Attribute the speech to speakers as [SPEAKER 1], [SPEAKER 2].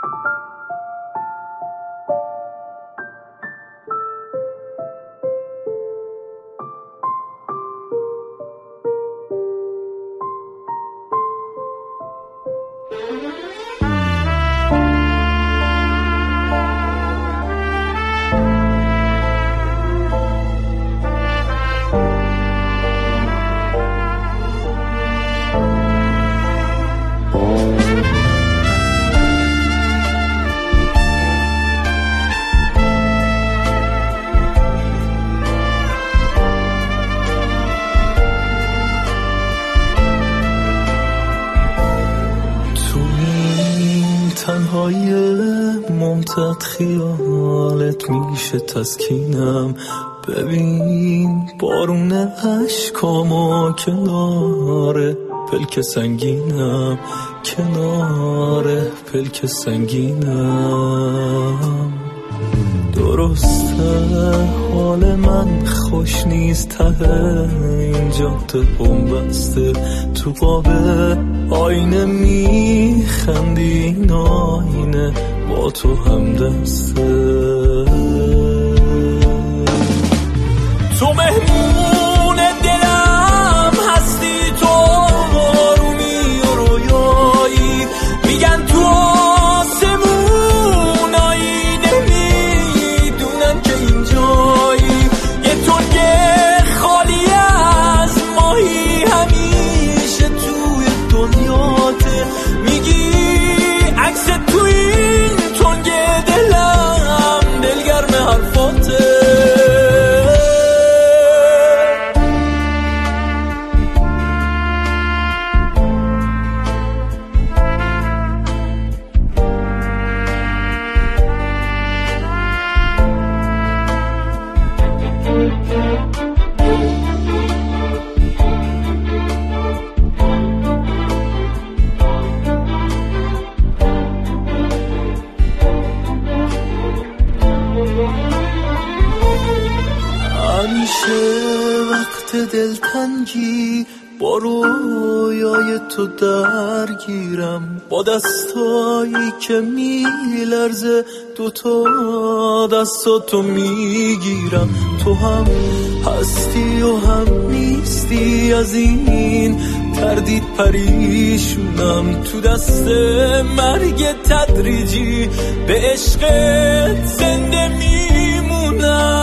[SPEAKER 1] تنهای ممتد خیالت میشه تسکینم. ببین بارون اشکامو کنار پلک سنگینم، کنار پلک سنگینم. درسته حال من خوش نیست، ته این جاده بومبسته، تو قاب آینه میخندی، این آینه با تو هم دسته. تو مهمون دلم هستی، تو آرومی و رویایی، میگن تو آسمونایی، نمیدونن که اینجایی. یه تنگه خالی از ماهی همیشه توی دنیاته، میگی عکس تو این تنگه دلم دلگرم حرفاته. همیشه وقت دلتنگی با رویای تو درگیرم، با دستایی که میلرزه دوتا دستاتو میگیرم. تو هم هستی و هم نیستی، از این تردید پریشونم. تو دست مرگ تدریجی به عشقت زنده میمونم.